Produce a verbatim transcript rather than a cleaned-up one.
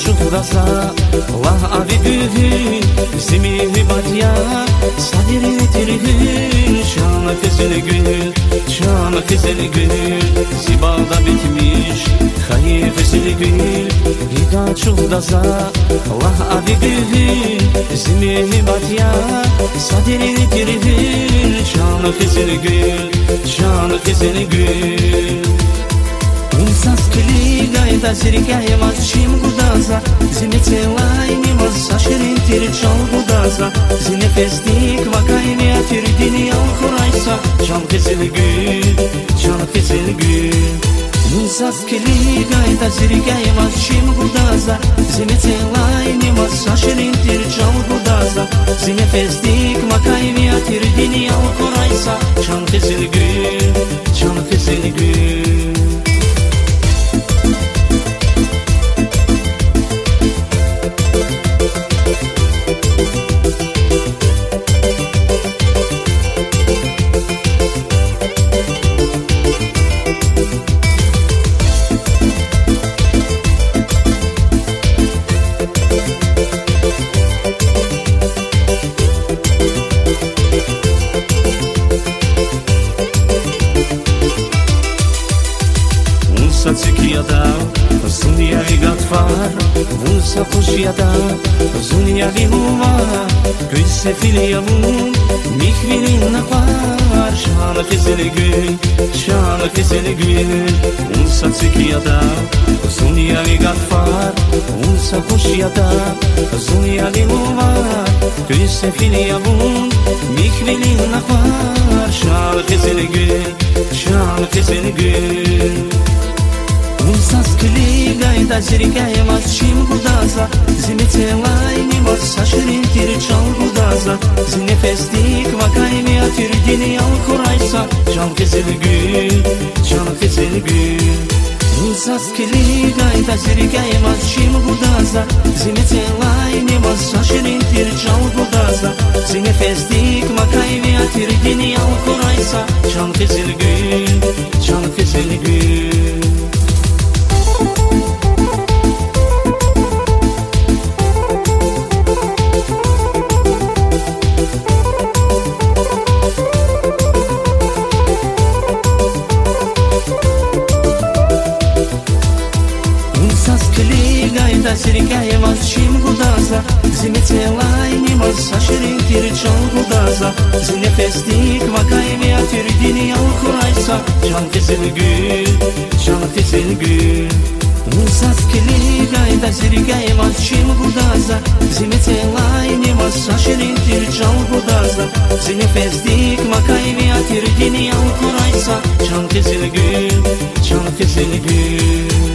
çuhrasa Allah abi gül Zimi batya sadiri tirgül Şana kızıl gül Şana kızıl gül Zibada bitmiş Hayır kızıl gül Hida çuhrasa Allah abi gül Zimi batya sadiri tirgül Şana kızıl gül Şana kızıl gül Unsa skliga e da sirikaya mas shim gudaza Zine celai ni mas sashirin tiri chal gudaza Zine festik vakay ni atir dini al khuraysa Can kızıl gül, can kızıl gül Unsa skliga e da sirikaya mas shim gudaza Zine celai ni mas sashirin tiri chal gudaza Zine festik vakay ni atir dini al khuraysa Can kızıl gül, can kızıl gül Tsikiada, zunia igatfar, vulsa khushiada, zunia lihuva, güsse filyavun, mikvilin naqar, şana kızıl gül, şana kızıl gül, vulsa tsikiada, zunia igatfar, vulsa khushiada, zunia lihuva, güsse filyavun, mikvilin naqar, şana kızıl gül, şana kızıl gül. Unsa skliga e da sirikaya mas shim gudaza Zine celai ni mas sashirin tiri chal gudaza Zine festik vakay ni atir dini al khuraysa Can kızıl gül, can kızıl gül Unsa skliga e da sirikaya mas shim gudaza Zine celai ni mas sashirin tiri chal gudaza Zine festik vakay ni atir dini al khuraysa Can kızıl gül, can kızıl gül Da sirikaya mas shim gudaza Zine celai ni mas sashirin tiri chal gudaza Zine festik vakay ni atir dini al khuraysa Can kızıl gül, can kızıl gül Unsa skliga e da sirikaya mas shim gudaza Zine celai ni mas sashirin tiri chal gudaza Zine festik vakay ni atir dini al khuraysa Can kızıl gül, can kızıl gül